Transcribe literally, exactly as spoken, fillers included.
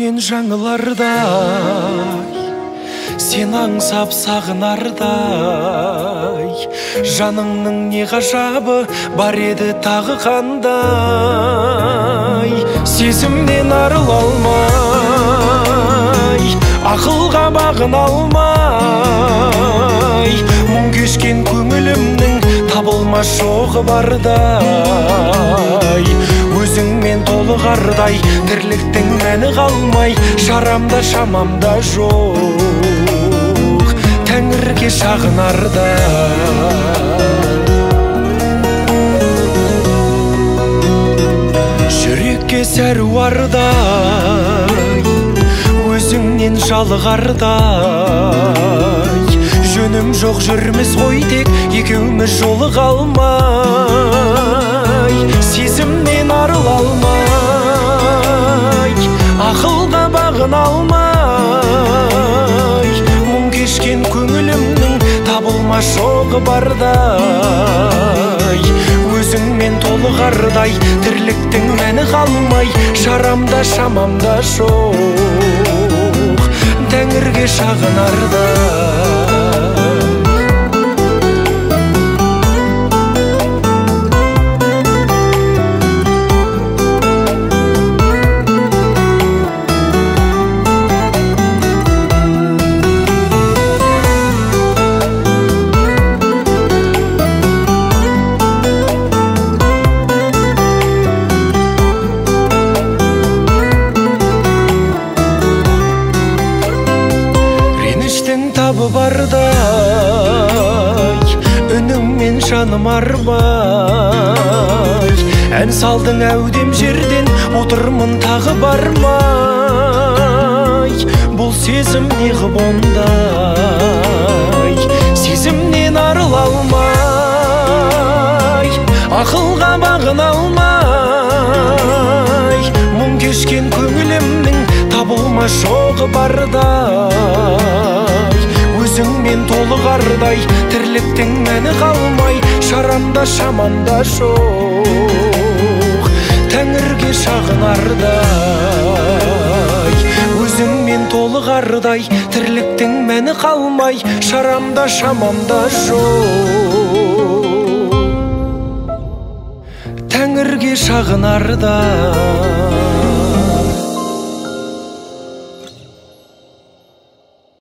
күткен жаңылардай, сен аңсап сағынардай, жаныңның не ғажабы бар еді тағы қандай. Сезімнен арыла алмай, ақылға бағына алмай, мұң кешкен көңілімнің табылмас жоғы бардай. Өзіңмен толығардай, тірліктің мәні қалмай, шарамда шамамда жоқ, тәңірге шағынарда. Жүрекке сәруардай, өзіңнен жалығардай, жөнім жоқ жүрміз ғой тек екеуміз жолыға алмай. Сезімнен арыла алмай, ақылға бағына алмай, мұң кешкен көңілімнің табылмас жоғы бардай. Өзіңмен толығардай, тірліктің мәні қалмай, шарамда шамамда жоқ, тәңірге шағынарда. Табы бардай, үніңмен жаным арбай, ән салдың әудем жерден, отырмын тағы бармай. Бұл сезім неғып ондай, сезімнен арыла алмай, ақылға бағына алмай, мұң кешкен көңілімнің табылмас жоғы бардай. Өзіңмен толығардай, тірліктің мәні қалмай, шарамда шамамда жоқ, тәңірге шағынардай. Өзіңмен толығардай, тірліктің мәні қалмай, шарамда шамамда жоқ, тәңірге шағынардай.